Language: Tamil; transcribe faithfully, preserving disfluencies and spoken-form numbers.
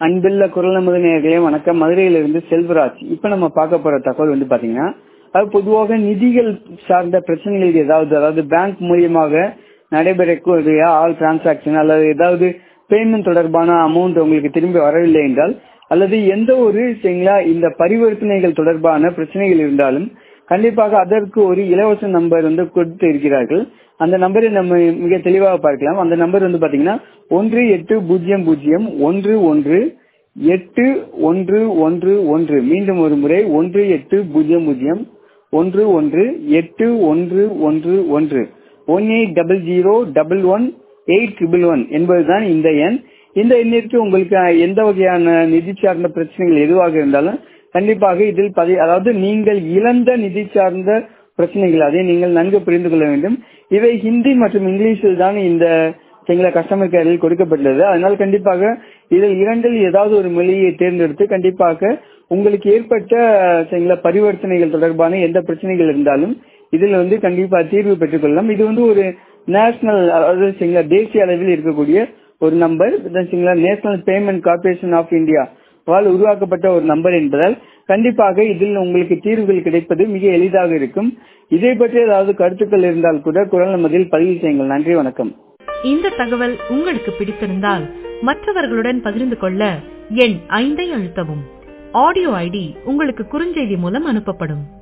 அன்புள்ள குரல் நமது நேயர்களே வணக்கம். மதுரையிலிருந்து செல்வராஜ். இப்ப நம்ம பார்க்க போற தகவல் வந்து பாத்தீங்கன்னா, அது பொதுவாக நிதிகள் சார்ந்த பிரச்சனைகள் ஏதாவது, அதாவது பேங்க் மூலியமாக நடைபெறக்கூடிய ஆல் டிரான்சாக்சன் அல்லது ஏதாவது பேமெண்ட் தொடர்பான அமௌண்ட் உங்களுக்கு திரும்பி வரவில்லை என்றால், அல்லது எந்த ஒரு சரிங்களா இந்த பரிவர்த்தனைகள் தொடர்பான பிரச்சனைகள் இருந்தாலும் கண்டிப்பாக அதற்கு ஒரு இலவச நம்பர் வந்து கொடுத்து இருக்கிறார்கள். அந்த நம்பரை நம்ம மிக தெளிவாக பார்க்கலாம். அந்த நம்பர் வந்து பாத்தீங்கன்னா ஒன்று எட்டு பூஜ்ஜியம் பூஜ்ஜியம் ஒன்று ஒன்று எட்டு ஒன்று ஒன்று ஒன்று. மீண்டும் ஒரு முறை ஒன்று எட்டு பூஜ்ஜியம் பூஜ்ஜியம் ஒன்று ஒன்று எட்டு ஒன்று ஒன்று ஒன்று one eight double zero double one eight triple one என்பதுதான் இந்த எண். இந்த எண்ணிற்கு உங்களுக்கு எந்த வகையான நிதி சார்ந்த பிரச்சனைகள் எதுவாக இருந்தாலும் கண்டிப்பாக இதில் பதி அதாவது நீங்கள் இழந்த நிதி சார்ந்த பிரச்சனைகள் அதை நீங்கள் நன்கு புரிந்து கொள்ள வேண்டும். இவை ஹிந்தி மற்றும் இங்கிலீஷில் தான் இந்த கஸ்டமர் கேரில் கொடுக்கப்பட்டுள்ளது. அதனால் கண்டிப்பாக இதில் இரண்டில் ஏதாவது ஒரு மொழியை தேர்ந்தெடுத்து கண்டிப்பாக உங்களுக்கு ஏற்பட்ட பரிவர்த்தனைகள் தொடர்பான எந்த பிரச்சனைகள் இருந்தாலும் இதில் வந்து கண்டிப்பாக தீர்வு பெற்றுக் கொள்ளலாம். இது வந்து ஒரு நேஷனல் அதாவது தேசிய அளவில் இருக்கக்கூடிய ஒரு number. National payment corporation of India வால் உருவாக்கப்பட்ட ஒரு நம்பர் என்பதால் கண்டிப்பாக இதில் உங்களுக்கு தீர்வுகள் கிடைப்பது மிக எளிதாக இருக்கும். இதை பற்றி ஏதாவது கருத்துக்கள் இருந்தால் கூட குரல் நமதில் பதிவு செய்யுங்கள். நன்றி, வணக்கம். இந்த தகவல் உங்களுக்கு பிடித்திருந்தால் மற்றவர்களுடன் பகிர்ந்து கொள்ள எண் ஐந்தை அழுத்தவும். ஆடியோ ஐடி உங்களுக்கு குறுஞ்செய்தி மூலம் அனுப்பப்படும்.